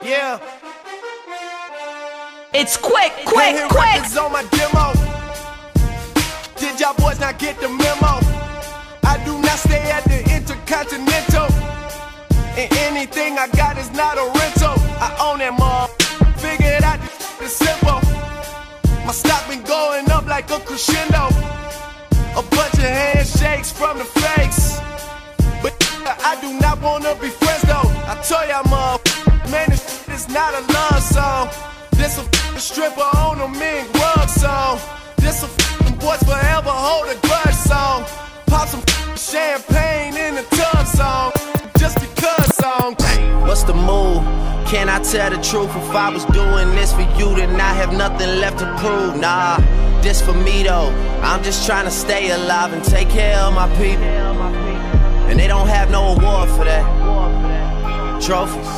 Yeah. It's quick. On my demo. Did y'all boys not get the memo? I do not stay at the Intercontinental, and anything I got is not a rental. I own that mall. Figured out it's simple. My stock been going up like a crescendo. A bunch of handshakes from the fakes, but I do not wanna be friends though. I told y'all, man, this is not a love song. This a stripper on a mink rug song. This a boys forever hold a grudge song. Pop some champagne in the tub song. Just because song. What's the move? Can I tell the truth? If I was doing this for you, then I have nothing left to prove. Nah, this for me though. I'm just trying to stay alive and take care of my people. And they don't have no award for that. Trophies.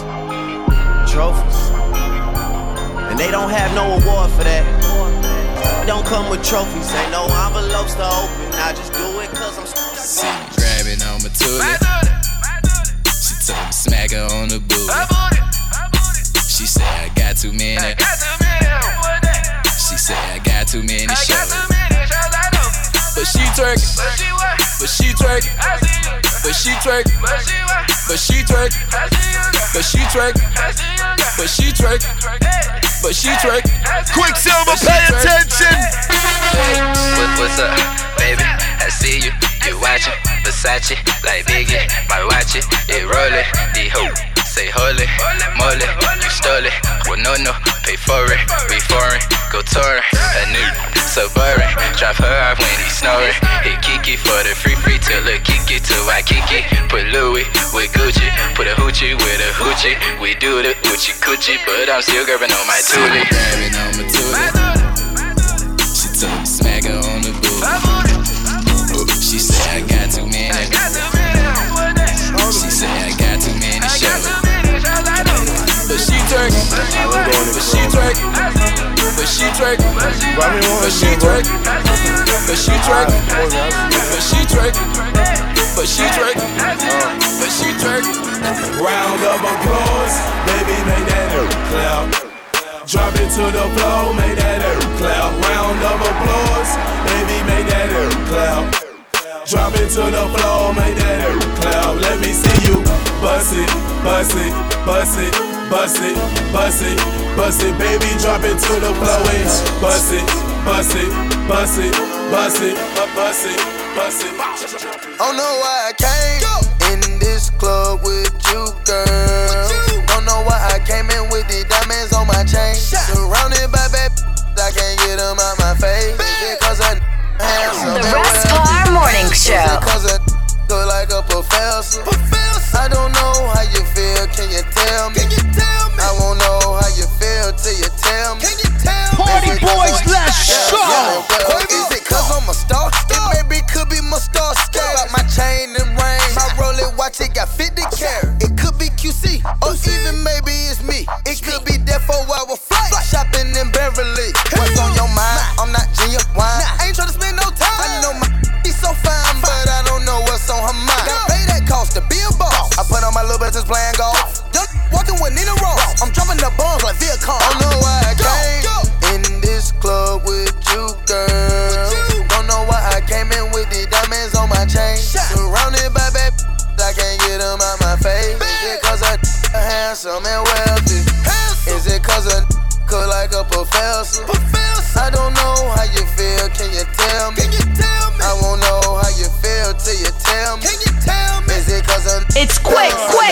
And they don't have no award for that. Don't come with trophies, ain't no envelopes to open. I just do it cause I'm see you grabbing on my toilet. She told me smack her on the booty. She said I got too many. She said I got too many shows. But she twerking. But she twerking. But she twerking. But she twerking. But she twerking. But she twerking. But she twerking. Quicksilver, pay attention. What's up, baby? I see you. You watching Versace like Biggie. My watch it roll it. The hoe say holy moly. You stole it. Well, no, pay for it. We foreign, go touring. A new Suburban. Drop her off when he snoring. Hit Kiki for the free till the Kiki to Waikiki. Put Louis with Gucci. Put a hoochie with a hoochie. We do the hoochie coochie, but I'm still grabbing on my toolie. Grabbing on my toolie. She told me smack her on the booty. She said I got too many. She said I got too many shows. But she twerking. But she twerking. But she twerking. But she twerking. But she twerking. But she twerking. But she twerking. But she twerking. Round of applause, baby, make that clap. Drop it to the floor, make that clap. Round of applause, baby, make that clap. Drop it to the floor, make that clap. Let me see you bust it, bust it, bust it, bust it, bust it, bust it. Baby, drop it to the floor and bust it, bust it, bust it, bust it, bust it, bust it. Don't know why I came in this club with you, girl. Don't know why I came in with the diamonds on my chain. Surrounded by bad, I can't get them out my face. Because I The Rustar Morning Show. Cause I look like a professor. I don't know how you feel, can you tell me? I won't know how you feel till you tell me. Party boys, let's go! Is it cause I'm a star? It maybe could be my star scale. Got my chain and ring. My Rolex watch, it got 50 carat. It could be QC, or even maybe it's me. It could be that 4-hour flight. Shopping in Beverly. What's on your mind? I'm not genuine. I ain't tryna spend no time. I know my be so fine, but I don't know what's on her mind. Pay that cost to be a boss. I put on my little business playing golf. Young walking with Nina Ross. I'm dropping the bombs like Viacom. Don't know why I came in this club with you, girl. Don't know why I came in with the diamonds on my chain. Surrounded by bad, I can't get them out my face. Is it cause I handsome and wealthy? Is it cause I cook like a professor? I don't know how you feel, can you tell me? I won't know how you feel till you tell me. Is it cause I'm It's quick.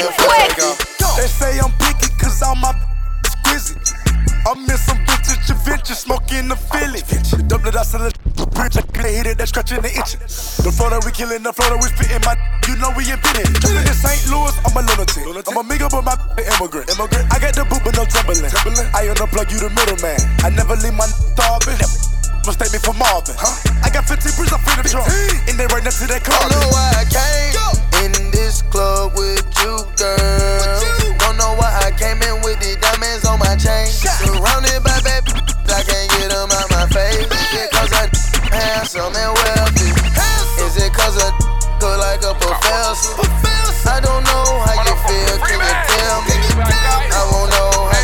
They say I'm picky cause all my exquisite. I'm in some vintage adventure, smoking the Philly. Double it out to the bridge, I can't hit it, that's scratching the itching. The Florida we killing, the Florida we spitting, my you know we invented. Jumping in St. Louis, I'm a lunatic. I'm a amigo, but my immigrant. I got the boot, but no tumbling. I unplug you the middleman. I never leave my starving. Mistake me for Marvin. I got 15 bricks, I'm free to trunk. And they right next to that car. Don't know why I came in this club with you, girl. Don't know why I came in with the diamonds on my chain. Surrounded by bad, I can't get them out my face. Is it cause I handsome and wealthy? Is it cause I look like a professor? I don't know how you feel, can you tell me? I won't know how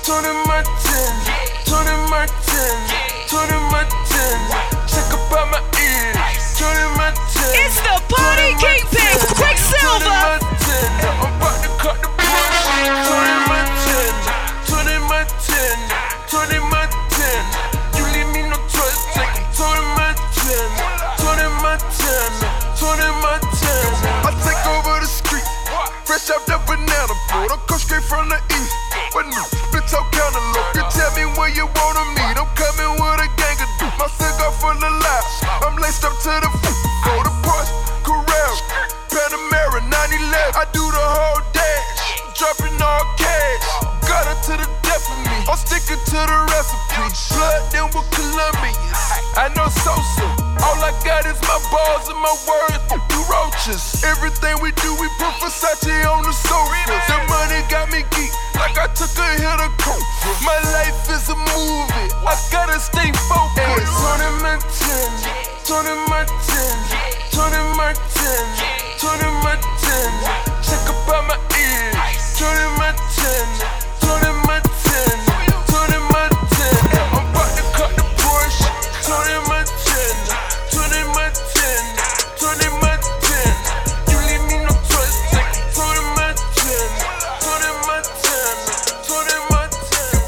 Tony Martin, Tony Martin, Tony Martin. Check up out my ears, Tony Martin. It's the party kingpin, Quicksilver. I'm about to cut the bush. Tony Martin, Tony Martin, Tony Martin. You leave me no choice, take it. Tony Martin, Tony Martin, Tony Martin. I take over the street, fresh out the banana boat. I come straight from the east. But no, bitch, I'm cantaloupe. You tell me where you wanna meet. I'm coming with a gang of dudes. My cigar full of lies. I'm laced up to the foot. Go to Porsche, Carrera, Panamera, 911. I do the whole dash, dropping all cash. Got her to the death of me. I'm sticking to the recipe. Blood then with Colombians. I know Sosa. All I got is my balls and my words. You roaches. Everything we do, we put Versace on the sofa. The money got me geek, like I took a hit of coke. My life is a movie, I gotta stay focused. Tony Martin, Tony Martin, Tony Martin, Tony Martin. Check up out my ears, Tony Martin, Tony Martin, Tony Martin. I'm about to cut the Porsche, Tony Martin, Tony Martin, Tony Martin. You leave me no choice, take it. Tony Martin, Tony Martin, Tony Martin.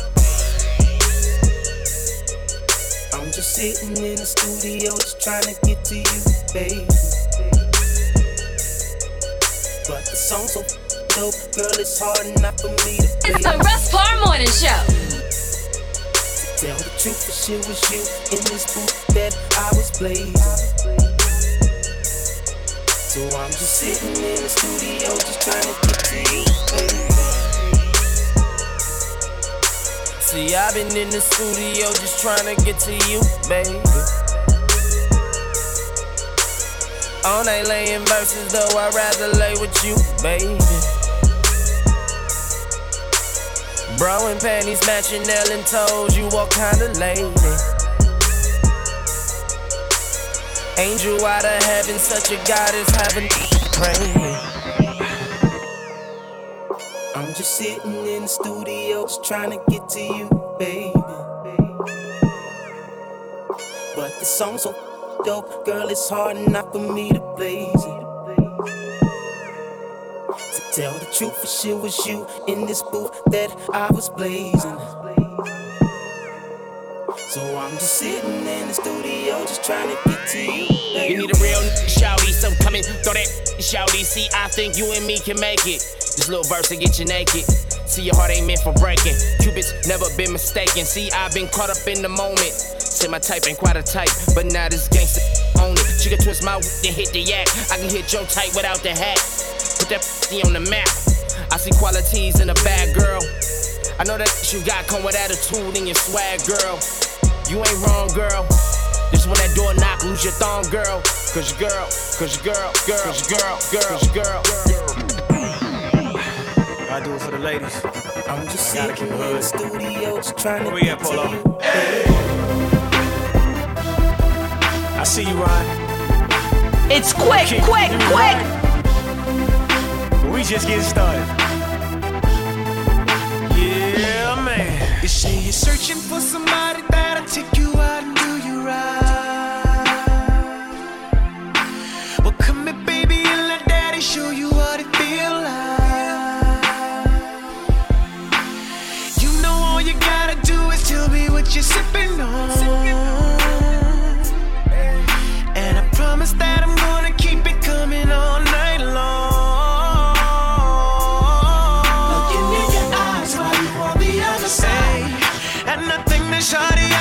I'm just sitting in the studio, just trying to get to you, baby. But the song's so dope, girl, it's hard enough for me to play. It's the Russ Parr Morning Show. Tell the truth, if it was you in this booth that I was blazing. So I'm just sitting in the studio, just trying to get to you, baby. See, I've been in the studio, just trying to get to you, baby. All night laying verses, though I'd rather lay with you, baby. Bro and panties matching, nail and toes, you all kinda lady. Angel out of heaven, such a goddess, heaven praying. I'm just sitting in the studio, just trying to get to you, baby. But the song's so dope, girl, it's hard enough for me to blaze it. To tell the truth, for sure was you in this booth that I was blazing. So I'm just sitting in the studio, just trying to get to you, baby. You need a real shouty, so come and throw that shouty. See, I think you and me can make it. This little verse will get you naked. See, your heart ain't meant for breaking. Cupid's never been mistaken. See, I've been caught up in the moment. Say my type ain't quite a type, but now this gangsta own it. She can twist my and hit the yak. I can hit your type without the hat. Put that on the map. I see qualities in a bad girl. I know that you got come with attitude and your swag, girl. You ain't wrong, girl. This when that door knock, lose your thumb, girl. Cause your girl, cause your girl, cause your girl, cause your girl. I do it for the ladies. I'm just sitting in the studio, just trying to get to you, baby. I see you, Ryan. It's quick. We just getting started. Yeah, man. You say you're searching for somebody that'll take you out and do you right. Well, come here, baby, and let daddy show you what it feel like. You know all you gotta do is tell me what you're sipping on. And I promise that I'm gonna keep it coming all night long. Looking in your eyes while you on the other side. And I think that shawty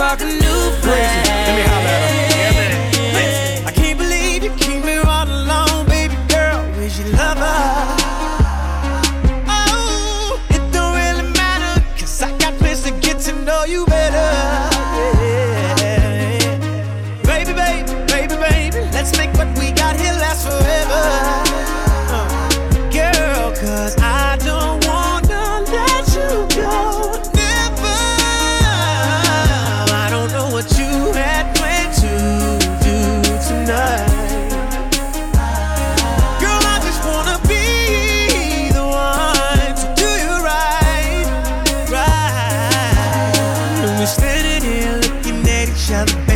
spark a new flame. Let me holler at her. Yeah, man. I can't believe you keep me all alone, baby girl. Where's your lover? Oh, it don't really matter, 'cause I got plans to get to know you better. Yeah. Baby, baby, baby, baby, let's make what we got here last forever. Girl, 'cause I don't wanna let you go. Never. I don't know what you had planned to do tonight. Girl, I just wanna be the one to do you right, right. And we're standing here looking at each other, baby.